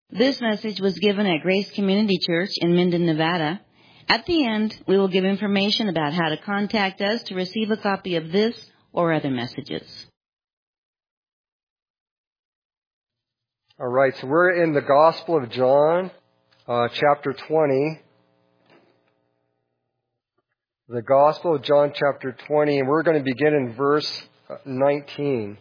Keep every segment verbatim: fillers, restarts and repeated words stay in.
This message was given at Grace Community Church in Minden, Nevada. At the end, we will give information about how to contact us to receive a copy of this or other messages. All right, so we're in the Gospel of John, uh, chapter twenty. The Gospel of John, chapter twenty, and we're going to begin in verse nineteen.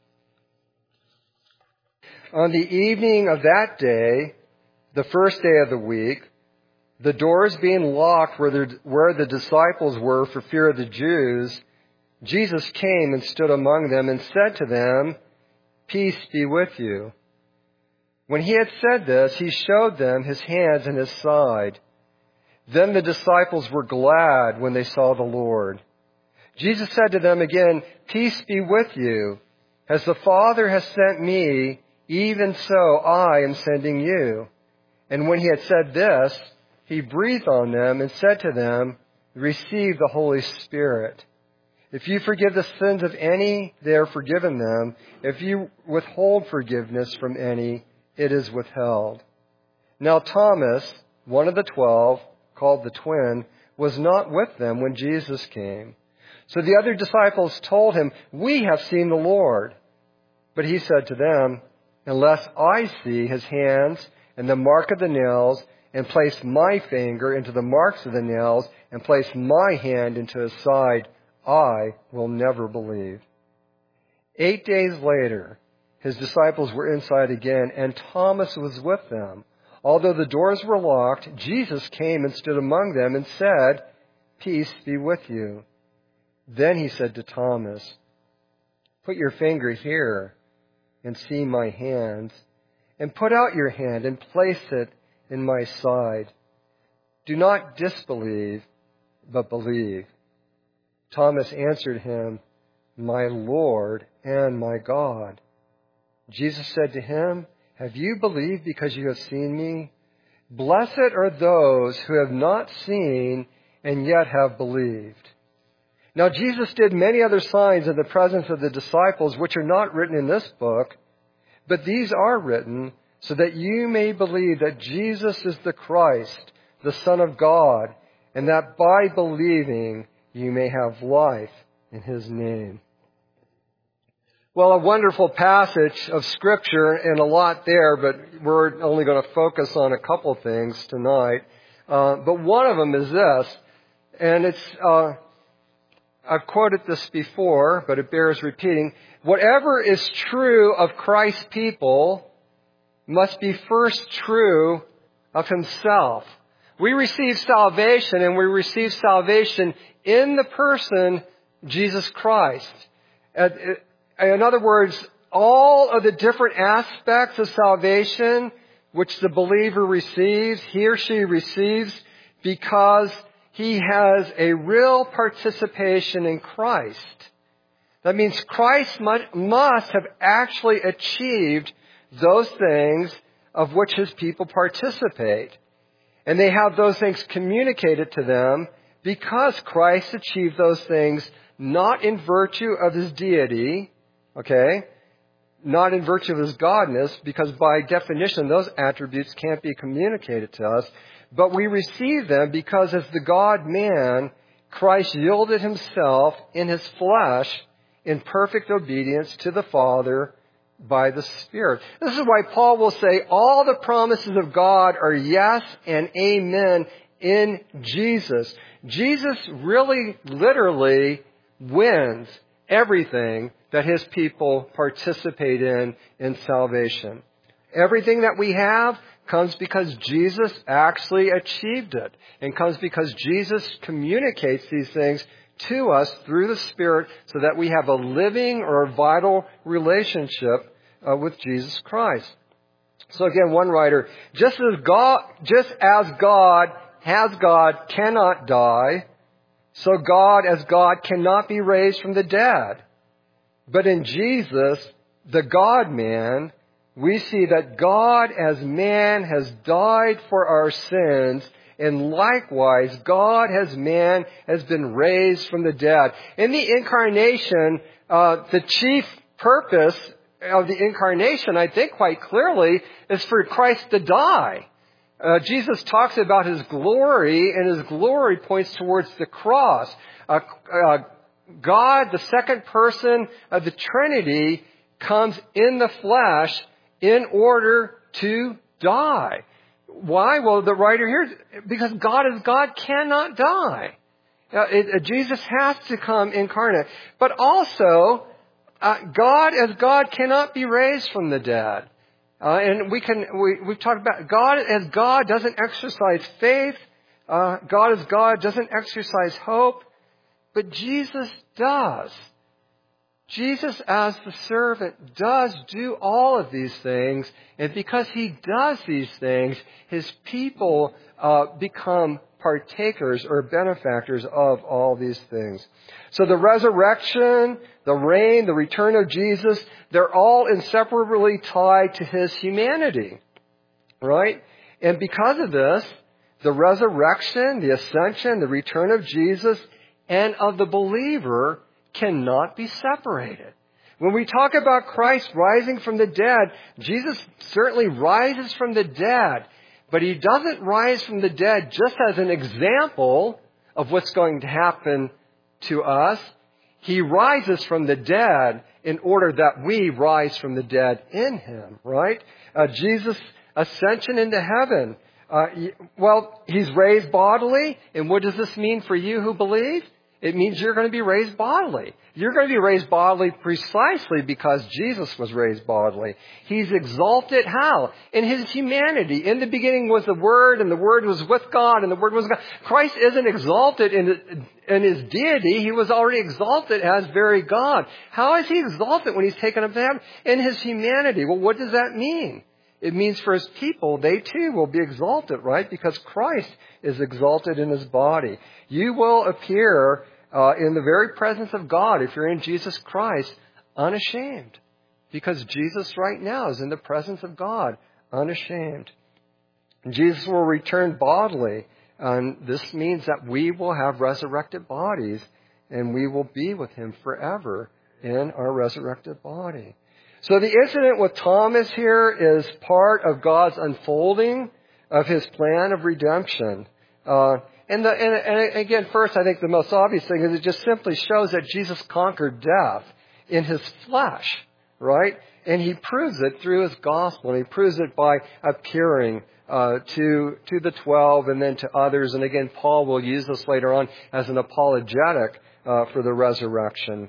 On the evening of that day, the first day of the week, the doors being locked where the, where the disciples were for fear of the Jews, Jesus came and stood among them and said to them, "Peace be with you." When he had said this, he showed them his hands and his side. Then the disciples were glad when they saw the Lord. Jesus said to them again, "Peace be with you. As the Father has sent me, even so I am sending you." And when he had said this, he breathed on them and said to them, "Receive the Holy Spirit. If you forgive the sins of any, they are forgiven them. If you withhold forgiveness from any, it is withheld." Now Thomas, one of the twelve, called the twin, was not with them when Jesus came. So the other disciples told him, "We have seen the Lord." But he said to them, "Unless I see his hands and the mark of the nails, and place my finger into the marks of the nails, and place my hand into his side, I will never believe." Eight days later, his disciples were inside again, and Thomas was with them. Although the doors were locked, Jesus came and stood among them and said, "Peace be with you." Then he said to Thomas, "Put your finger here and see my hands, and put out your hand and place it in my side. Do not disbelieve, but believe." Thomas answered him, "My Lord and my God." Jesus said to him, "Have you believed because you have seen me? Blessed are those who have not seen and yet have believed." Now Jesus did many other signs in the presence of the disciples, which are not written in this book, but these are written so that you may believe that Jesus is the Christ, the Son of God, and that by believing you may have life in his name. Well, a wonderful passage of Scripture and a lot there, but we're only going to focus on a couple things tonight. Uh, but one of them is this, and it's, uh, I've quoted this before, but it bears repeating. Whatever is true of Christ's people must be first true of himself. We receive salvation, and we receive salvation in the person Jesus Christ. In other words, all of the different aspects of salvation which the believer receives, he or she receives because he has a real participation in Christ. That means Christ must have actually achieved those things of which his people participate. And they have those things communicated to them because Christ achieved those things not in virtue of his deity, okay, not in virtue of his godness, because by definition those attributes can't be communicated to us, but we receive them because as the God-man, Christ yielded himself in his flesh in perfect obedience to the Father by the Spirit. This is why Paul will say all the promises of God are yes and amen in Jesus. Jesus really, literally wins everything that his people participate in in salvation. Everything that we have comes because Jesus actually achieved it, and comes because Jesus communicates these things to us through the Spirit so that we have a living or a vital relationship uh, with Jesus Christ. So again, one writer, just as God, just as God has God cannot die, so God as God cannot be raised from the dead. But in Jesus, the God-man, we see that God as man has died for our sins, and likewise, God as man has been raised from the dead. In the incarnation, uh, the chief purpose of the incarnation, I think quite clearly, is for Christ to die. Uh, Jesus talks about His glory, and His glory points towards the cross. Uh, uh, God, the second person of the Trinity, comes in the flesh in order to die. Why? Well, the writer here, because God is God, cannot die. Uh, it, uh, Jesus has to come incarnate. But also, uh, God as God cannot be raised from the dead. Uh, and we can, we, we've talked about God as God doesn't exercise faith. Uh, God as God doesn't exercise hope. But Jesus does. Jesus as the servant does do all of these things. And because He does these things, His people uh, become partakers or benefactors of all these things. So the resurrection, the reign, the return of Jesus, they're all inseparably tied to His humanity. Right? And because of this, the resurrection, the ascension, the return of Jesus and of the believer cannot be separated. When we talk about Christ rising from the dead, Jesus certainly rises from the dead. But He doesn't rise from the dead just as an example of what's going to happen to us. He rises from the dead in order that we rise from the dead in Him, right? Uh, Jesus' ascension into heaven. Uh, well, He's raised bodily. And what does this mean for you who believe? It means you're going to be raised bodily. You're going to be raised bodily precisely because Jesus was raised bodily. He's exalted how? In His humanity. In the beginning was the Word, and the Word was with God, and the Word was God. Christ isn't exalted in, in His deity. He was already exalted as very God. How is He exalted when He's taken up to heaven? In His humanity. Well, what does that mean? It means for His people, they too will be exalted, right? Because Christ is exalted in His body. You will appear uh, in the very presence of God, if you're in Jesus Christ, unashamed. Because Jesus right now is in the presence of God, unashamed. Jesus will return bodily. And this means that we will have resurrected bodies, and we will be with Him forever in our resurrected body. So the incident with Thomas here is part of God's unfolding of His plan of redemption. Uh, and, the, and, and again, first, I think the most obvious thing is it just simply shows that Jesus conquered death in His flesh, right? And He proves it through His gospel, and He proves it by appearing uh, to to the twelve and then to others. And again, Paul will use this later on as an apologetic uh, for the resurrection.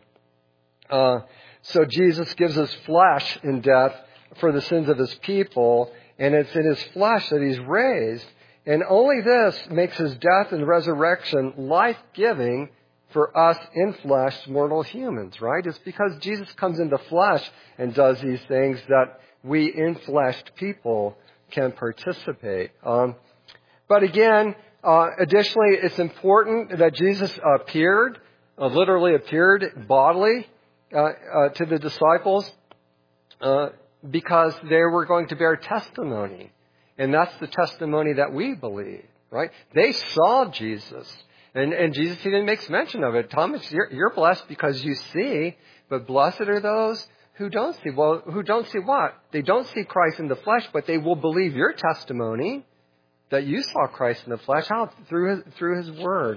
Uh, So Jesus gives His flesh in death for the sins of His people, and it's in His flesh that He's raised. And only this makes His death and resurrection life-giving for us in-flesh mortal humans, right? It's because Jesus comes into flesh and does these things that we in-fleshed people can participate. Um, but again, uh, additionally, it's important that Jesus appeared, uh, literally appeared bodily, Uh, uh, to the disciples uh, because they were going to bear testimony. And that's the testimony that we believe, right? They saw Jesus. And, and Jesus even makes mention of it. Thomas, you're, you're blessed because you see, but blessed are those who don't see. Well, who don't see what? They don't see Christ in the flesh, but they will believe your testimony that you saw Christ in the flesh. How? Through His, through His Word.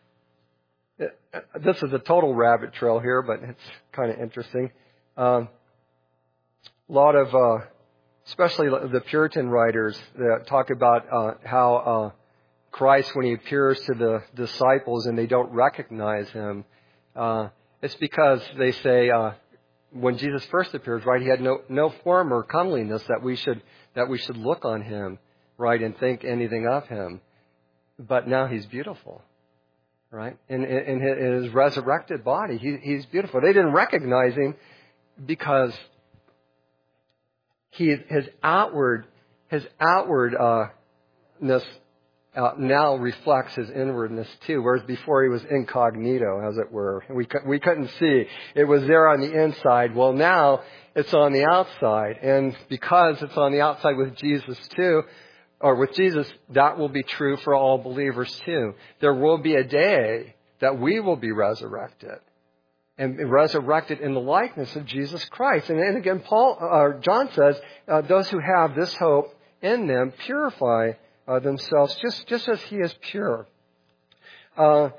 This is a total rabbit trail here, but it's kind of interesting. Um, a lot of, uh, especially the Puritan writers, that talk about uh, how uh, Christ, when He appears to the disciples and they don't recognize Him, uh, it's because they say uh, when Jesus first appears, right, He had no no form or comeliness that we should that we should look on Him, right, and think anything of Him. But now He's beautiful. Right? In, in, in His resurrected body, he, He's beautiful. They didn't recognize Him because he, his outward, his outwardness uh, now reflects His inwardness too. Whereas before He was incognito, as it were. We we couldn't see. It was there on the inside. Well, now it's on the outside, and because it's on the outside with Jesus too. Or with Jesus, that will be true for all believers too. There will be a day that we will be resurrected. and resurrected in the likeness of Jesus Christ. And, and again, Paul, uh, John says, uh, those who have this hope in them purify uh, themselves just, just as he is pure. Uh,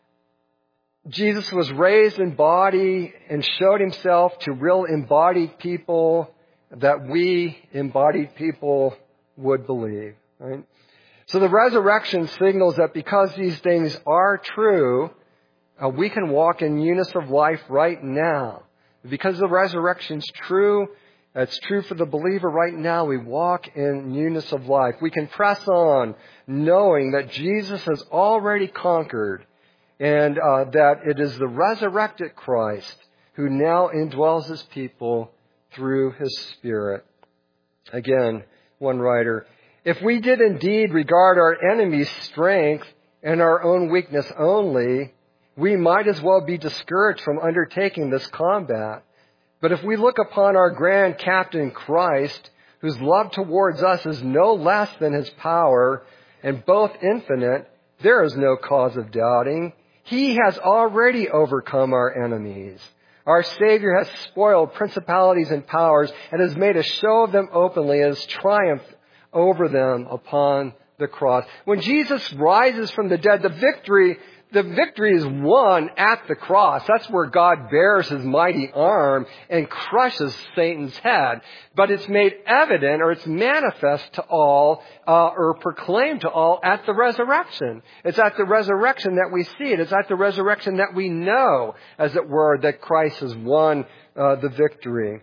Jesus was raised in body and showed himself to real embodied people that we embodied people would believe. Right? So the resurrection signals that because these things are true, uh, we can walk in newness of life right now. Because the resurrection's true, it's true for the believer right now, we walk in newness of life. We can press on knowing that Jesus has already conquered and uh, that it is the resurrected Christ who now indwells his people through his Spirit. Again, one writer, if we did indeed regard our enemy's strength and our own weakness only, we might as well be discouraged from undertaking this combat. But if we look upon our grand captain Christ, whose love towards us is no less than his power and both infinite, there is no cause of doubting. He has already overcome our enemies. Our Savior has spoiled principalities and powers and has made a show of them openly and has triumphed over them upon the cross. When Jesus rises from the dead, the victory The victory is won at the cross. That's where God bears his mighty arm and crushes Satan's head. But it's made evident or it's manifest to all uh, or proclaimed to all at the resurrection. It's at the resurrection that we see it. It's at the resurrection that we know, as it were, that Christ has won uh, the victory.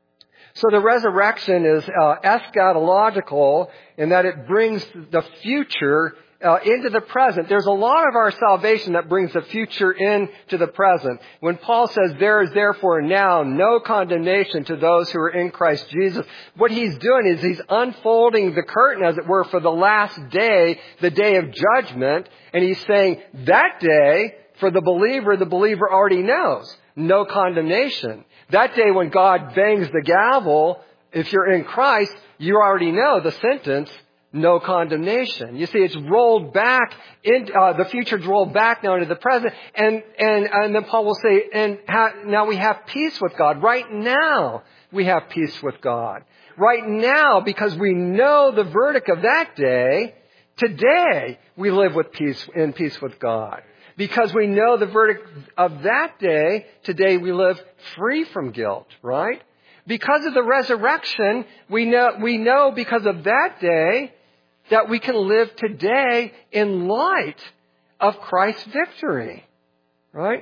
So the resurrection is uh, eschatological in that it brings the future Uh, into the present. There's a lot of our salvation that brings the future into the present. When Paul says, there is therefore now no condemnation to those who are in Christ Jesus, what he's doing is he's unfolding the curtain, as it were, for the last day, the day of judgment. And he's saying that day, for the believer, the believer already knows. No condemnation. That day when God bangs the gavel, if you're in Christ, you already know the sentence, no condemnation. You see, it's rolled back in, uh, the future's rolled back now into the present. And, and, and then Paul will say, and ha- now we have peace with God. Right now, we have peace with God. Right now, because we know the verdict of that day, today we live with peace, in peace with God. Because we know the verdict of that day, today we live free from guilt, right? Because of the resurrection, we know, we know because of that day that we can live today in light of Christ's victory, right?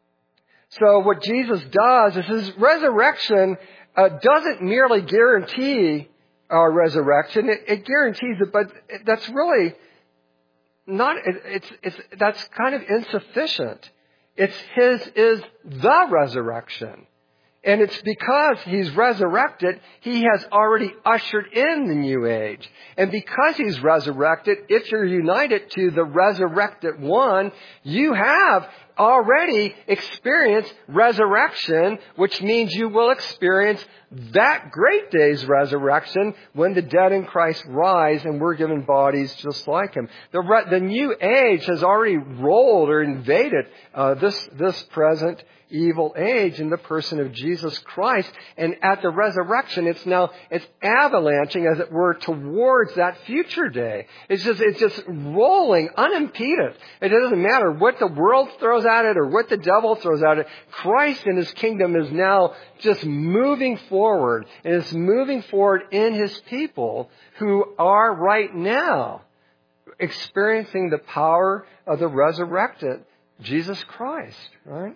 So what Jesus does is his resurrection uh, doesn't merely guarantee our resurrection. It, it guarantees it, but that's really not, it, it's, it's, that's kind of insufficient. It's his is the resurrection. And it's because he's resurrected, he has already ushered in the new age. And because he's resurrected, if you're united to the resurrected one, you have already experienced resurrection, which means you will experience that great day's resurrection when the dead in Christ rise and we're given bodies just like him. The, re- the new age has already rolled or invaded uh, this, this present evil age in the person of Jesus Christ. And at the resurrection, it's now, it's avalanching, as it were, towards that future day. It's just, it's just rolling unimpeded. It doesn't matter what the world throws at it or what the devil throws at it. Christ and his kingdom is now just moving forward. And it's moving forward in his people who are right now experiencing the power of the resurrected Jesus Christ, right?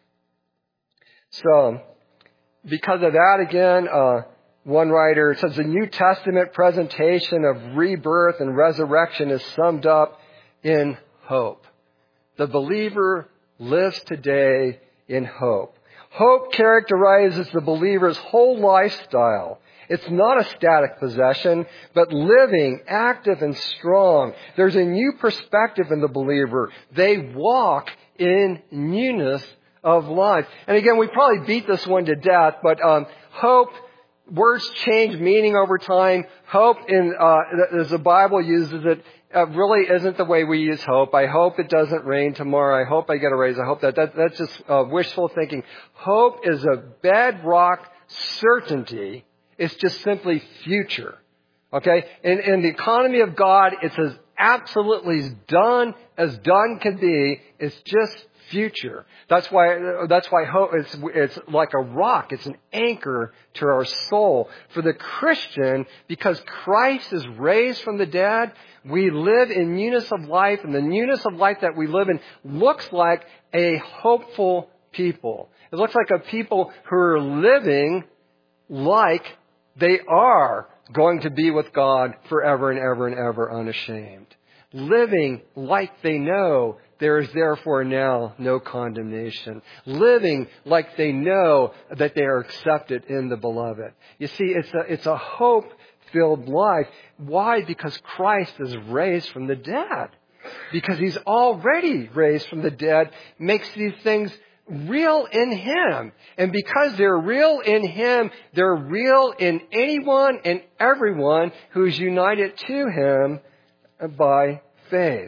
So, because of that, again, uh, one writer says the New Testament presentation of rebirth and resurrection is summed up in hope. The believer lives today in hope. Hope characterizes the believer's whole lifestyle. It's not a static possession, but living, active, and strong. There's a new perspective in the believer. They walk in newness of life. And again, we probably beat this one to death, but um, hope words change meaning over time. Hope, in uh, as the Bible uses it, uh, really isn't the way we use hope. I hope it doesn't rain tomorrow. I hope I get a raise. I hope that, that that's just uh, wishful thinking. Hope is a bedrock certainty. It's just simply future. Okay? In, in the economy of God, it's as absolutely as done as done can be. It's just future. That's why, that's why hope, it's, it's like a rock. It's an anchor to our soul. For the Christian, because Christ is raised from the dead, we live in newness of life, and the newness of life that we live in looks like a hopeful people. It looks like a people who are living like they are going to be with God forever and ever and ever unashamed. Living like they know there is therefore now no condemnation. Living like they know that they are accepted in the beloved. You see, it's a, it's a hope-filled life. Why? Because Christ is raised from the dead. Because He's already raised from the dead, makes these things real in Him. And because they're real in Him, they're real in anyone and everyone who's united to Him by faith.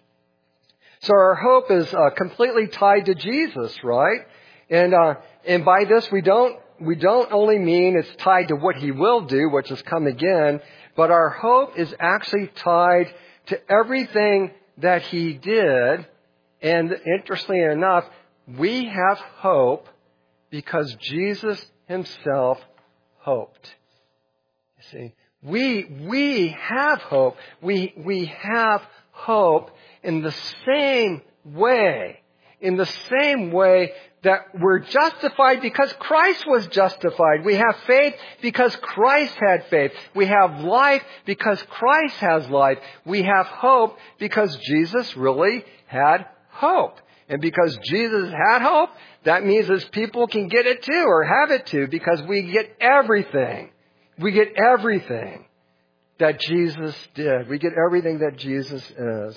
So our hope is uh, completely tied to Jesus, right? And uh, and by this we don't we don't only mean it's tied to what He will do, which is come again, but our hope is actually tied to everything that He did. And interestingly enough, we have hope because Jesus Himself hoped. You see, we we have hope. We we have hope in the same way, in the same way that we're justified because Christ was justified. We have faith because Christ had faith. We have life because Christ has life. We have hope because Jesus really had hope. And because Jesus had hope, that means His people can get it too, or have it too, because we get everything. We get everything that Jesus did. We get everything that Jesus is.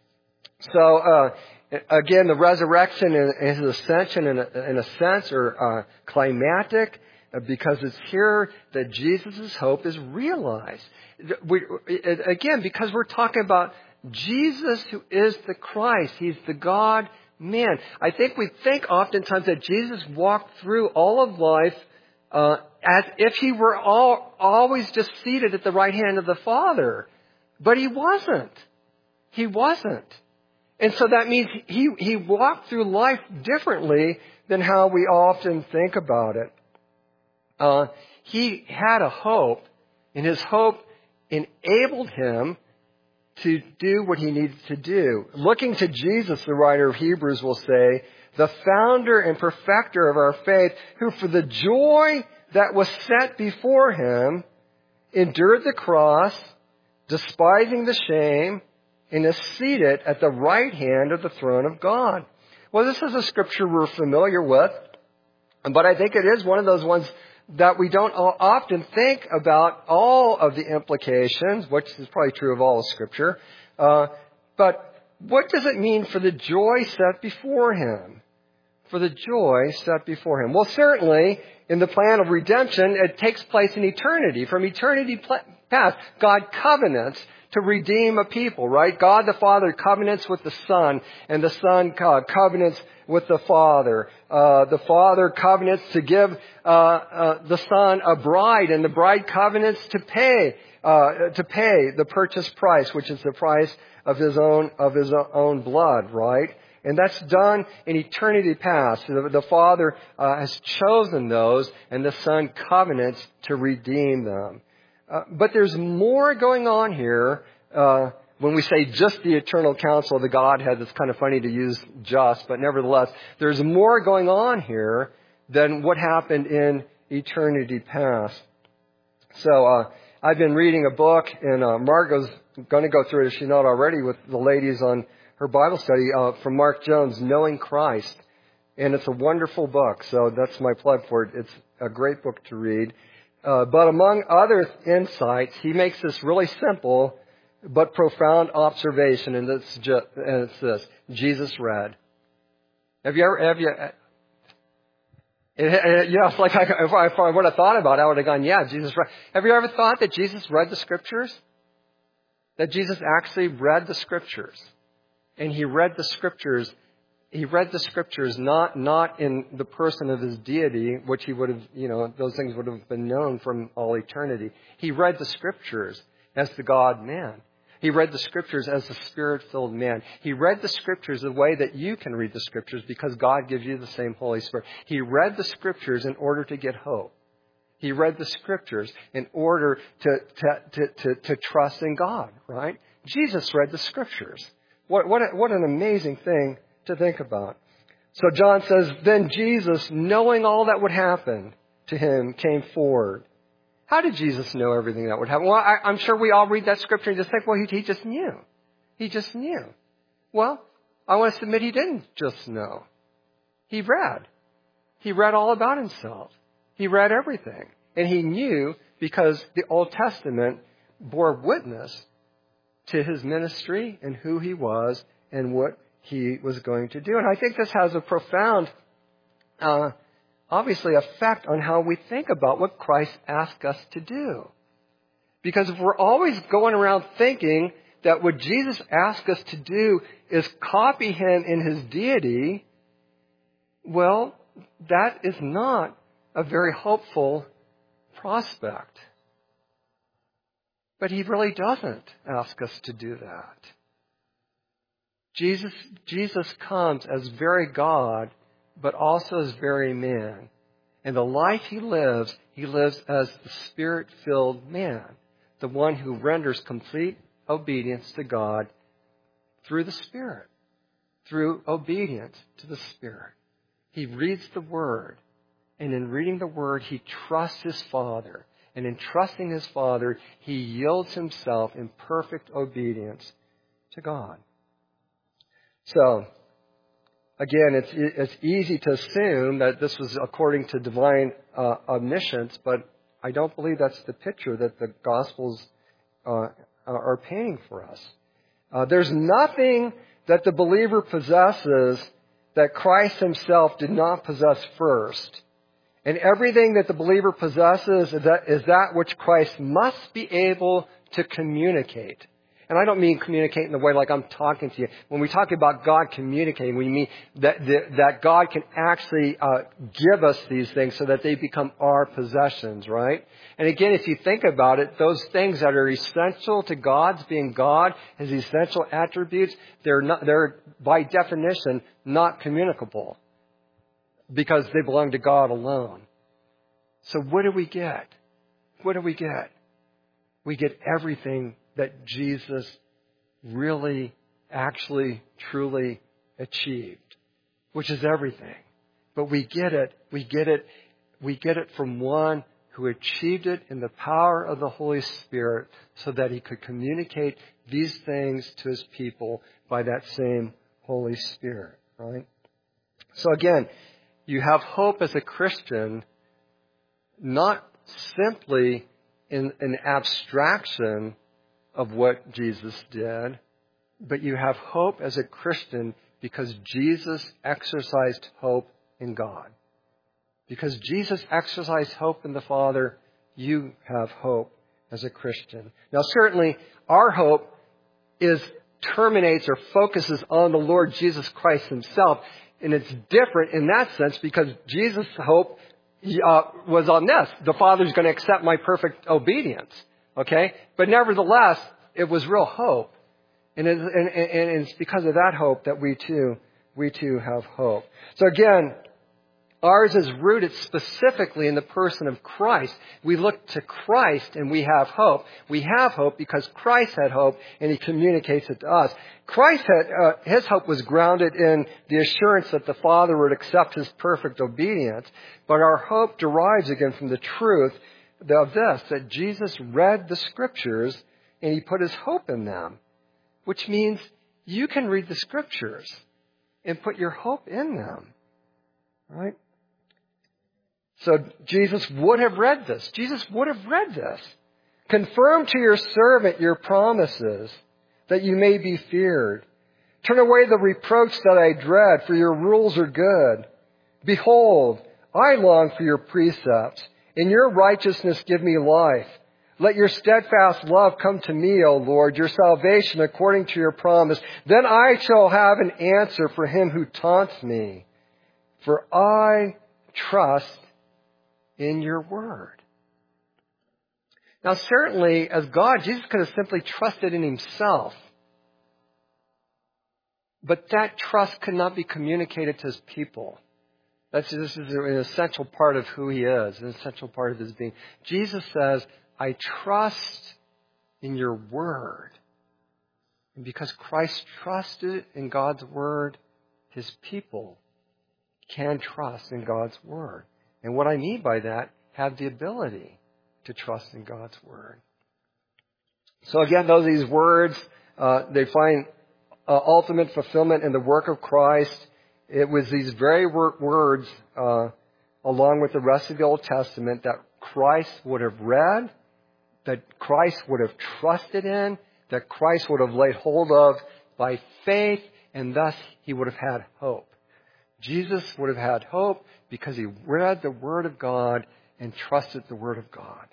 So, uh, again, the resurrection and His ascension, in a, in a sense, are uh, climatic because it's here that Jesus' hope is realized. We, again, because we're talking about Jesus, who is the Christ. He's the God man. I think we think oftentimes that Jesus walked through all of life uh, as if He were all, always just seated at the right hand of the Father. But He wasn't. He wasn't. And so that means he, he walked through life differently than how we often think about it. Uh, he had a hope, and His hope enabled Him to do what He needed to do. Looking to Jesus, the writer of Hebrews will say, the founder and perfecter of our faith, who for the joy that was set before Him endured the cross, despising the shame, and is seated at the right hand of the throne of God. Well, this is a scripture we're familiar with, but I think it is one of those ones that we don't often think about all of the implications, which is probably true of all of Scripture. Uh, but what does it mean for the joy set before Him? For the joy set before Him. Well, certainly, in the plan of redemption, it takes place in eternity. From eternity past, God covenants to redeem a people, right? God the Father covenants with the Son, and the Son uh, covenants with the Father. Uh, the Father covenants to give uh, uh, the Son a bride, and the bride covenants to pay uh, to pay the purchase price, which is the price of His own of His own blood, right? And that's done in eternity past. The, the Father uh, has chosen those, and the Son covenants to redeem them. Uh, but there's more going on here. Uh, when we say just the eternal counsel of the Godhead, it's kind of funny to use just, but nevertheless, there's more going on here than what happened in eternity past. So uh, I've been reading a book, and uh, Margot's going to go through it, if she's not already, with the ladies on her Bible study uh, from Mark Jones, Knowing Christ. And it's a wonderful book, so that's my plug for it. It's a great book to read. Uh, but among other insights, he makes this really simple but profound observation, and it's, just, and it's this: Jesus read. Have you ever? Have you? It, it, you know, it's like I, if, I, if I would have thought about it, I would have gone, yeah, Jesus read. Have you ever thought that Jesus read the Scriptures? That Jesus actually read the Scriptures. And he read the Scriptures, he read the Scriptures not, not in the person of his deity, which he would have, you know, those things would have been known from all eternity. He read the Scriptures as the God-man. He read the Scriptures as the Spirit-filled man. He read the Scriptures the way that you can read the Scriptures because God gives you the same Holy Spirit. He read the Scriptures in order to get hope. He read the Scriptures in order to, to, to, to, to trust in God, right? Jesus read the Scriptures. What, what, a, what an amazing thing to think about. So John says, then Jesus, knowing all that would happen to him, came forward. How did Jesus know everything that would happen? Well, I, I'm sure we all read that scripture and just think, well, he, he just knew. He just knew. Well, I want to submit he didn't just know. He read. He read all about himself. He read everything. And he knew because the Old Testament bore witness to his ministry and who he was and what he was going to do. And I think this has a profound uh obviously effect on how we think about what Christ asked us to do. Because if we're always going around thinking that what Jesus asked us to do is copy him in his deity, well, that is not a very hopeful prospect. But he really doesn't ask us to do that. Jesus, Jesus comes as very God, but also as very man. And the life he lives, he lives as the Spirit-filled man, the one who renders complete obedience to God through the Spirit, through obedience to the Spirit. He reads the Word, and in reading the Word, he trusts his Father. And in trusting his Father, he yields himself in perfect obedience to God. So, again, it's it's easy to assume that this was according to divine uh, omniscience, but I don't believe that's the picture that the Gospels uh, are painting for us. Uh, there's nothing that the believer possesses that Christ himself did not possess first. And everything that the believer possesses is that, is that which Christ must be able to communicate. And I don't mean communicate in the way like I'm talking to you. When we talk about God communicating, we mean that that God can actually uh, give us these things so that they become our possessions, right? And again, if you think about it, those things that are essential to God's being God, His essential attributes, they're not, they're by definition not communicable because they belong to God alone. So what do we get? What do we get? We get everything that Jesus really, actually, truly achieved, which is everything. But we get it, we get it, we get it from one who achieved it in the power of the Holy Spirit so that he could communicate these things to his people by that same Holy Spirit, right? So again, you have hope as a Christian, not simply in an abstraction of what Jesus did, but you have hope as a Christian because Jesus exercised hope in God. Because Jesus exercised hope in the Father, you have hope as a Christian. Now certainly our hope is terminates or focuses on the Lord Jesus Christ himself, and it's different in that sense because Jesus' hope uh, was on this. The Father's going to accept my perfect obedience. Okay? But nevertheless, it was real hope. And, it, and, and it's because of that hope that we too, we too have hope. So again, ours is rooted specifically in the person of Christ. We look to Christ and we have hope. We have hope because Christ had hope and he communicates it to us. Christ had, uh, his hope was grounded in the assurance that the Father would accept his perfect obedience. But our hope derives again from the truth of this, that Jesus read the Scriptures and he put his hope in them, which means you can read the Scriptures and put your hope in them, right? So Jesus would have read this. Jesus would have read this. Confirm to your servant your promises, that you may be feared. Turn away the reproach that I dread, for your rules are good. Behold, I long for your precepts. In your righteousness give me life. Let your steadfast love come to me, O Lord, your salvation according to your promise. Then I shall have an answer for him who taunts me. For I trust in your word. Now certainly, as God, Jesus could have simply trusted in himself. But that trust could not be communicated to his people. That's, this is an essential part of who he is, an essential part of his being. Jesus says, I trust in your word. And because Christ trusted in God's word, his people can trust in God's word. And what I mean by that, have the ability to trust in God's word. So again, those these words, uh, they find uh, ultimate fulfillment in the work of Christ. It was these very words, uh, along with the rest of the Old Testament, that Christ would have read, that Christ would have trusted in, that Christ would have laid hold of by faith, and thus he would have had hope. Jesus would have had hope because he read the Word of God and trusted the Word of God.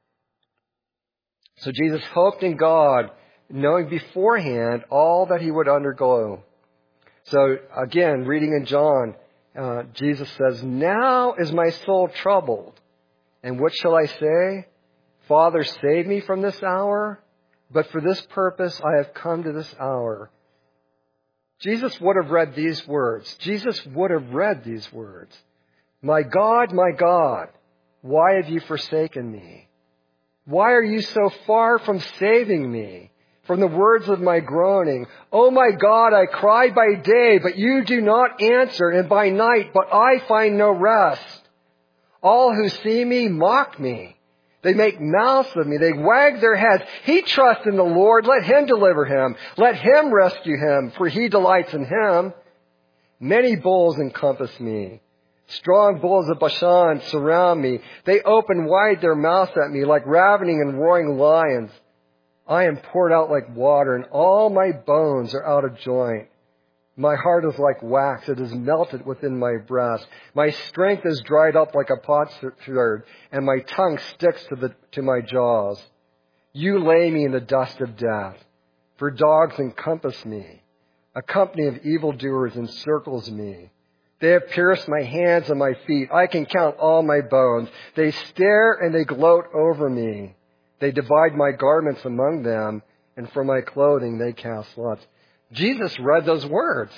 So Jesus hoped in God, knowing beforehand all that he would undergo. So again, reading in John, uh, Jesus says, now is my soul troubled. And what shall I say? Father, save me from this hour. But for this purpose I have come to this hour. Jesus would have read these words. Jesus would have read these words. My God, my God, why have you forsaken me? Why are you so far from saving me? From the words of my groaning, oh my God, I cry by day, but you do not answer, and by night, but I find no rest. All who see me mock me. They make mouths of me. They wag their heads. He trusts in the Lord. Let him deliver him. Let him rescue him, for he delights in him. Many bulls encompass me. Strong bulls of Bashan surround me. They open wide their mouths at me like ravening and roaring lions. I am poured out like water, and all my bones are out of joint. My heart is like wax. It is melted within my breast. My strength is dried up like a potsherd, and my tongue sticks to, the, to my jaws. You lay me in the dust of death, for dogs encompass me. A company of evildoers encircles me. They have pierced my hands and my feet. I can count all my bones. They stare and they gloat over me. They divide my garments among them, and for my clothing they cast lots. Jesus read those words.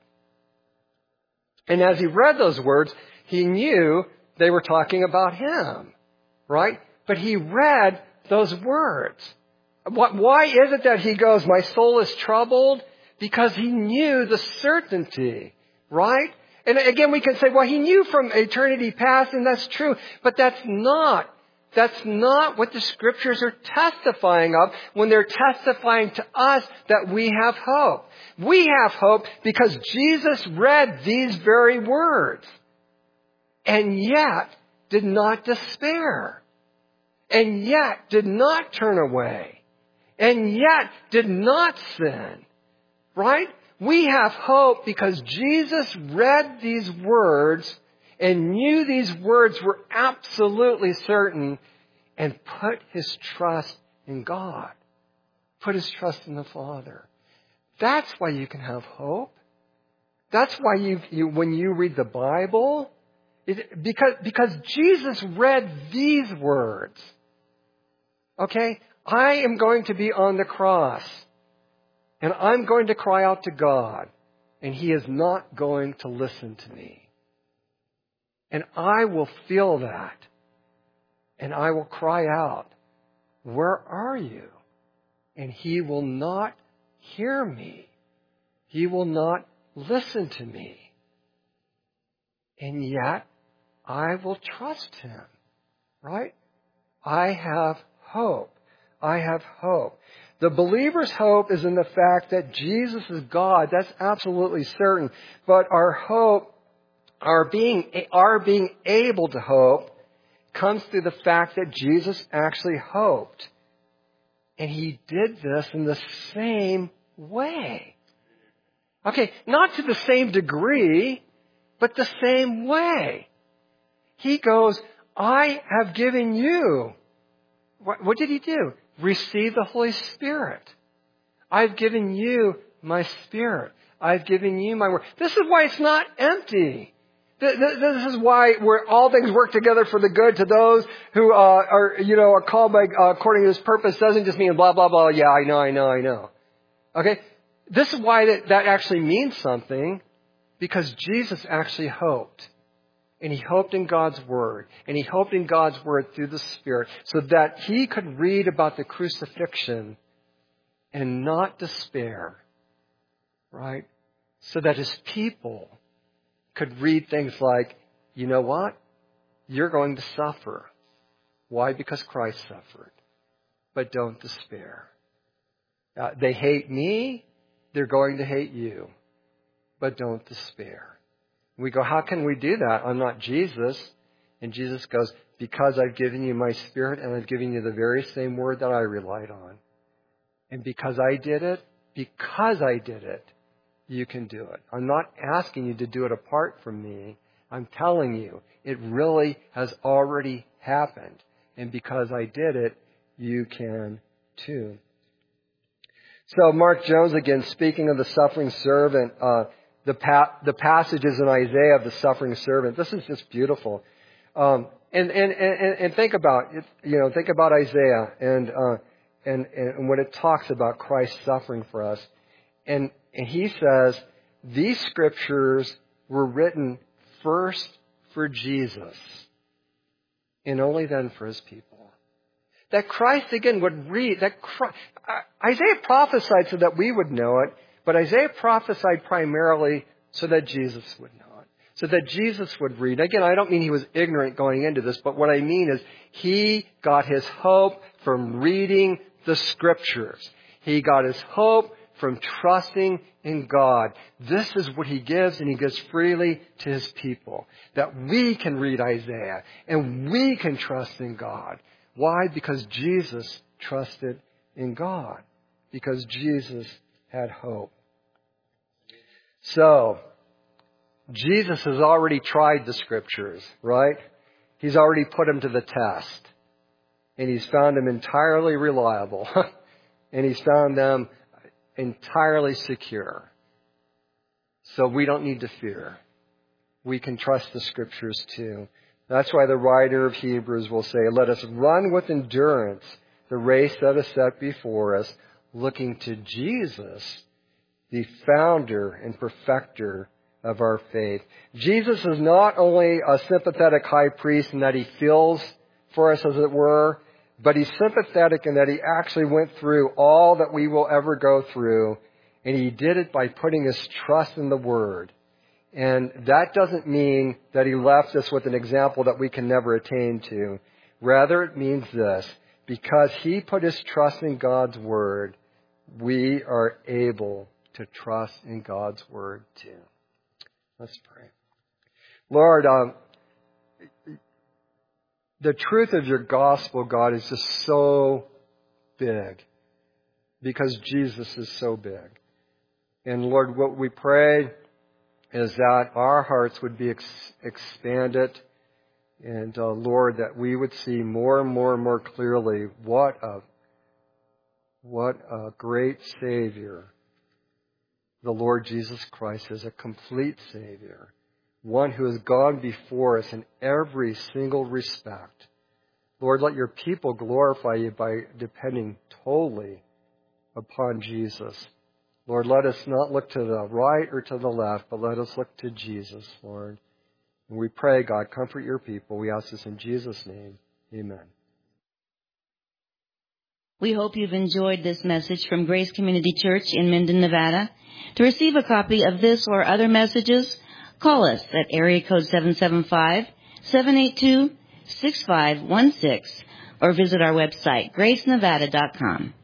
And as he read those words, he knew they were talking about him, right? But he read those words. Why is it that he goes, my soul is troubled? Because he knew the certainty, right? And again, we can say, well, he knew from eternity past, and that's true. But that's not That's not what the Scriptures are testifying of when they're testifying to us that we have hope. We have hope because Jesus read these very words and yet did not despair, and yet did not turn away, and yet did not sin. Right? We have hope because Jesus read these words and knew these words were absolutely certain, and put his trust in God. Put his trust in the Father. That's why you can have hope. That's why you, you when you read the Bible, it, because, because Jesus read these words. Okay? I am going to be on the cross, and I'm going to cry out to God, and he is not going to listen to me. And I will feel that. And I will cry out, where are you? And he will not hear me. He will not listen to me. And yet, I will trust him. Right? I have hope. I have hope. The believer's hope is in the fact that Jesus is God. That's absolutely certain. But our hope, Our being, our being able to hope comes through the fact that Jesus actually hoped. And he did this in the same way. Okay, not to the same degree, but the same way. He goes, I have given you. What, what did he do? Receive the Holy Spirit. I've given you my Spirit. I've given you my word. This is why it's not empty. This is why where all things work together for the good to those who uh, are, you know, are called by uh, according to His purpose. Doesn't just mean blah blah blah. Yeah, I know, I know, I know. Okay, this is why that, that actually means something, because Jesus actually hoped, and He hoped in God's word, and He hoped in God's word through the Spirit, so that He could read about the crucifixion and not despair, right? So that His people could read things like, you know what? You're going to suffer. Why? Because Christ suffered. But don't despair. Uh, they hate me. They're going to hate you. But don't despair. We go, how can we do that? I'm not Jesus. And Jesus goes, because I've given you my Spirit and I've given you the very same word that I relied on. And because I did it, because I did it, you can do it. I'm not asking you to do it apart from me. I'm telling you, it really has already happened. And because I did it, you can too. So Mark Jones, again, speaking of the suffering servant, uh, the, pa- the passages in Isaiah of the suffering servant, this is just beautiful. Um, and, and, and, and think about it, you know, think about Isaiah and, uh, and, and when it talks about Christ suffering for us. And And he says, these scriptures were written first for Jesus and only then for His people. That Christ, again, would read, that Christ, Isaiah prophesied so that we would know it, but Isaiah prophesied primarily so that Jesus would know it, so that Jesus would read. Again, I don't mean he was ignorant going into this, but what I mean is he got his hope from reading the scriptures. He got his hope from trusting in God. This is what He gives, and He gives freely to His people. That we can read Isaiah, and we can trust in God. Why? Because Jesus trusted in God. Because Jesus had hope. So, Jesus has already tried the Scriptures, right? He's already put them to the test. And He's found them entirely reliable. And He's found them entirely secure. So we don't need to fear. We can trust the Scriptures too. That's why the writer of Hebrews will say, let us run with endurance the race that is set before us, looking to Jesus, the founder and perfecter of our faith. Jesus is not only a sympathetic high priest in that He feels for us, as it were, but He's sympathetic in that He actually went through all that we will ever go through, and He did it by putting His trust in the Word. And that doesn't mean that He left us with an example that we can never attain to. Rather, it means this: because He put His trust in God's Word, we are able to trust in God's Word too. Let's pray. Lord, um, the truth of Your gospel, God, is just so big because Jesus is so big. And Lord, what we pray is that our hearts would be ex- expanded, and uh, Lord, that we would see more and more and more clearly what a what a great Savior the Lord Jesus Christ is, a complete Savior, one who has gone before us in every single respect. Lord, let Your people glorify You by depending totally upon Jesus. Lord, let us not look to the right or to the left, but let us look to Jesus, Lord. And we pray, God, comfort Your people. We ask this in Jesus' name. Amen. We hope you've enjoyed this message from Grace Community Church in Minden, Nevada. To receive a copy of this or other messages, call us at area code seven seven five, seven eight two, six five one six or visit our website, grace nevada dot com.